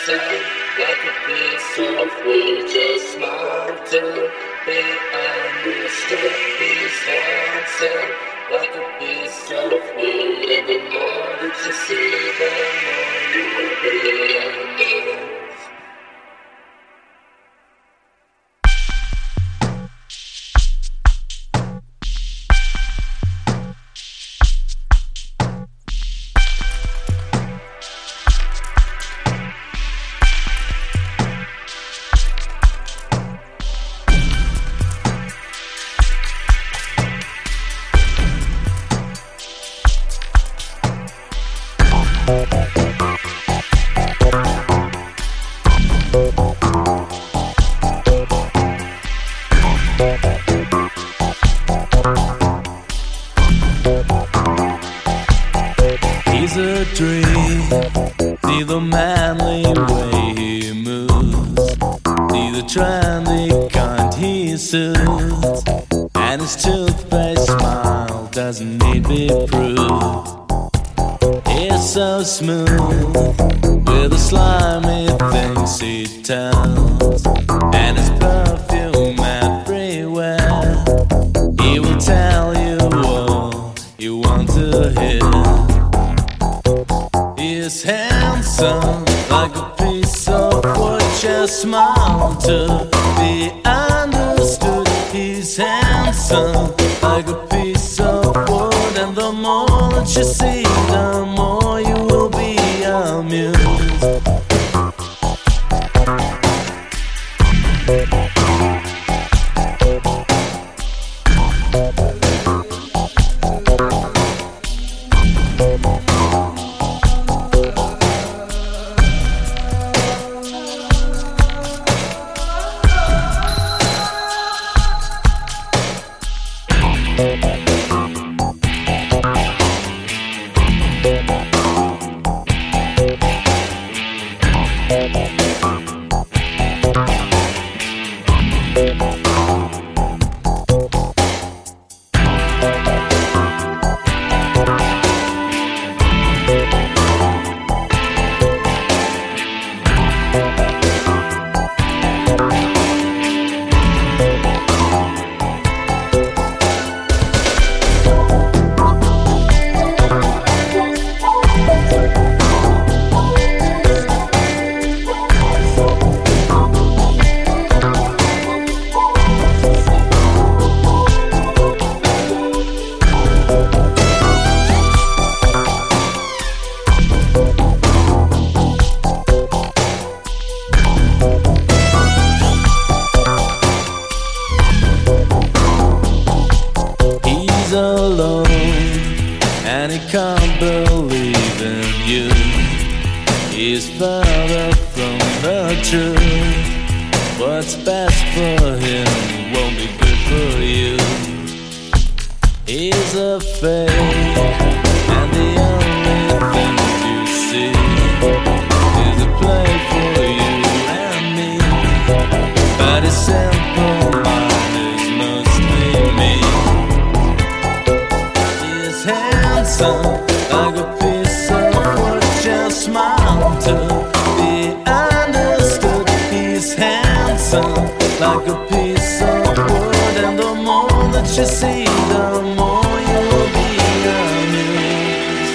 handsome, like a piece of wood, just smile to be understood. He's handsome, like a piece of wood, and the more that you see, the more you will be amazed. He's a dream, see the manly way he moves, see the trendy kind he suits, and his toothpaste smile doesn't need be proved. He's so smooth, with the slimy things he tells, and his perfume everywhere. He will tell you all you want to hear. He's handsome, like a piece of wood, just smile to be understood. He's handsome, like a piece of wood, and the more that you see, the more you will be amused. Alone, and he can't believe in you. He's further from the truth. What's best for him won't be good for you. He's a fake, and the only thing you see is a play for you and me. But his simple mind is mostly me. Handsome, like a piece of wood, just smile to be understood. He's handsome, like a piece of wood, and the more that you see, the more you will be amused.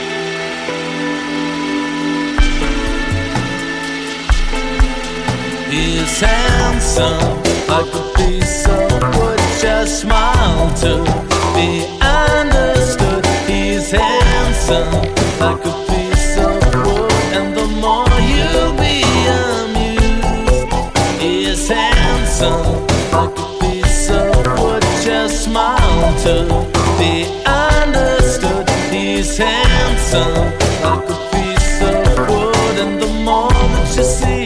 He's handsome, like a piece of wood, just smile to be understood. He's handsome, like a piece of wood, and the more you be amused. He's handsome, like a piece of wood, just smile to be understood. He's handsome, like a piece of wood, and the more that you see,